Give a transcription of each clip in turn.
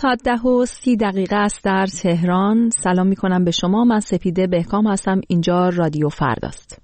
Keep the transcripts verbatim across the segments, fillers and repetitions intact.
ساعت ده و سی دقیقه است در تهران. سلام می کنم به شما. من سپیده بهکام هستم. اینجا رادیو فرداست.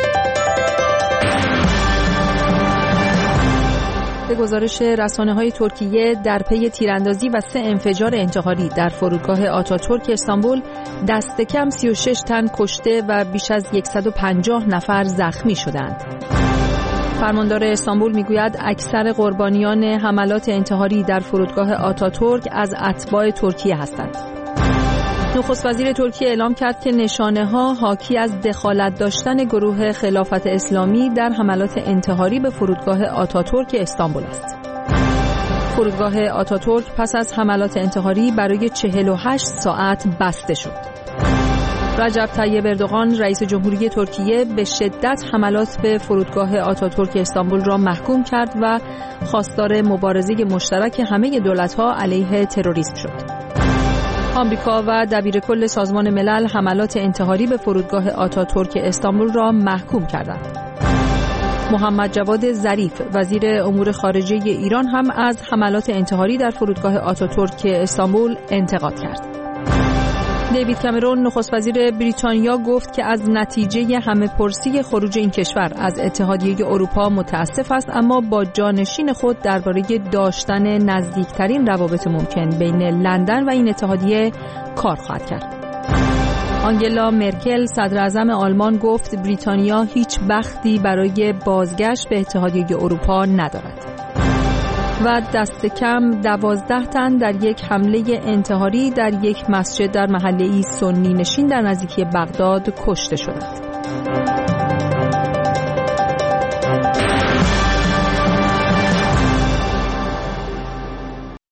به گزارش رسانه‌های ترکیه در پی تیراندازی و سه انفجار انتحاری در فرودگاه آتاتورک استانبول دست کم سی و شش تن کشته و بیش از صد و پنجاه نفر زخمی شدند. فرماندار استانبول میگوید اکثر قربانیان حملات انتحاری در فرودگاه آتاتورک از اتباع ترکیه هستند. نخست وزیر ترکیه اعلام کرد که نشانه‌ها حاکی از دخالت داشتن گروه خلافت اسلامی در حملات انتحاری به فرودگاه آتاتورک استانبول است. فرودگاه آتاتورک پس از حملات انتحاری برای چهل و هشت ساعت بسته شد. رجب طیب اردوغان رئیس جمهوری ترکیه به شدت حملات به فرودگاه آتاتورک استانبول را محکوم کرد و خواستار مبارزه مشترک همه دولت‌ها علیه تروریسم شد. آمریکا و دبیرکل سازمان ملل حملات انتحاری به فرودگاه آتاتورک استانبول را محکوم کردند. محمد جواد ظریف وزیر امور خارجه ایران هم از حملات انتحاری در فرودگاه آتاتورک استانبول انتقاد کرد. دیوید کامرون نخست وزیر بریتانیا گفت که از نتیجه همه پرسی خروج این کشور از اتحادیه اروپا متاسف است، اما با جانشین خود درباره داشتن نزدیکترین روابط ممکن بین لندن و این اتحادیه کار خواهد کرد. آنگلا مرکل صدر اعظم آلمان گفت بریتانیا هیچ بختی برای بازگشت به اتحادیه اروپا ندارد. و دست کم دوازده تن در یک حمله انتحاری در یک مسجد در محله سنی نشین در نزدیکی بغداد کشته شدند.